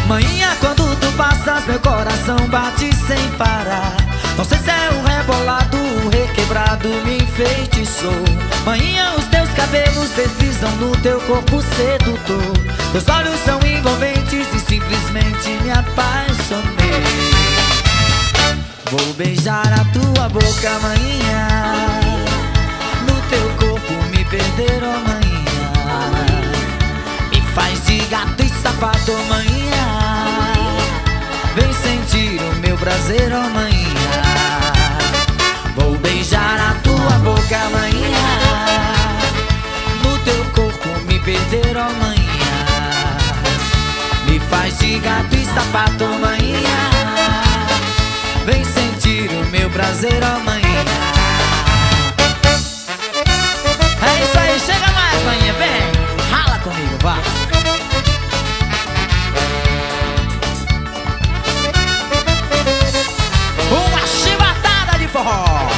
Manhã, quando tu passas, meu coração bate sem parar. Não sei se é o rebolado, o requebrado me enfeitiçou. Manhã, os teus cabelos deslizam no teu corpo sedutor. Teus olhos são envolventes e simplesmente me apaixonei. Vou beijar a tua boca, manhã, no teu corpo me perder, oh manhã. Me faz de gato e sapato, oh manhã. Vem sentir o meu prazer, oh manhã. Vou beijar a tua boca, manhã, no teu corpo me perder, oh manhã. Me faz de gato e sapato, oh manhã. Vem sentir o meu prazer, ó manhã. É isso aí, chega mais, manhã, vem. Rala comigo, vá. Uma chibatada de forró.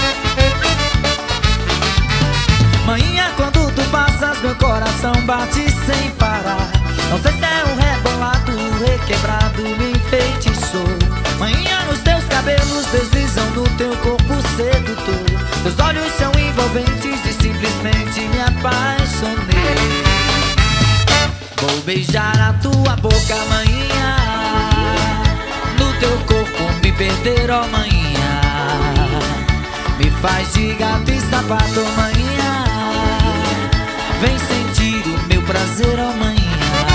Manhã, quando tu passas, meu coração bate sem parar. Não sei se é o rebolado, o requebrado me enfeitiçou. Manhã, os teus cabelos deslizam no teu corpo sedutor. Teus olhos são envolventes e simplesmente me apaixonei. Vou beijar a tua boca, manhã, no teu corpo me perder, ó manhã. Me faz de gato e sapato, manhã. Vem sentir o meu prazer, ó manhã.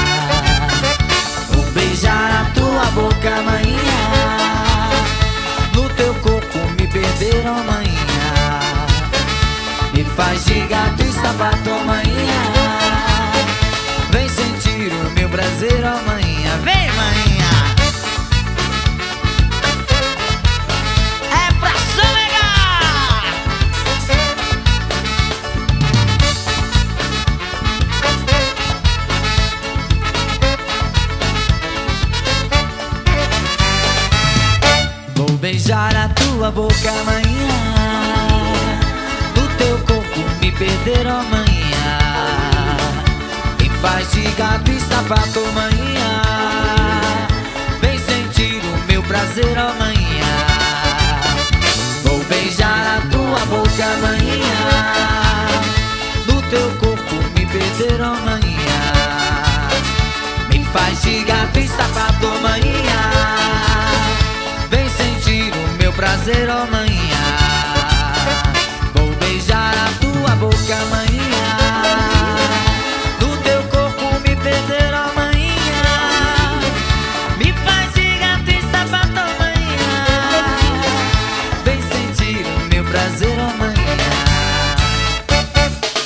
Vou beijar a tua boca, manhã, no teu corpo me perder, oh manhã. Me faz de gato e sapato, oh manhã. Vem sentir o meu prazer, oh manhã. Vem, manhã. É pra sonegar. Vou beijar a tua boca, manhã, no teu corpo me perder, ó manhã. Me faz de gato e sapato, manhã. Vem sentir o meu prazer, ó manhã. Vou beijar a tua boca, manhã, no teu corpo me perder, ó manhã. Me faz de gato e sapato, manhã. Vem sentir o meu prazer, ó manhã.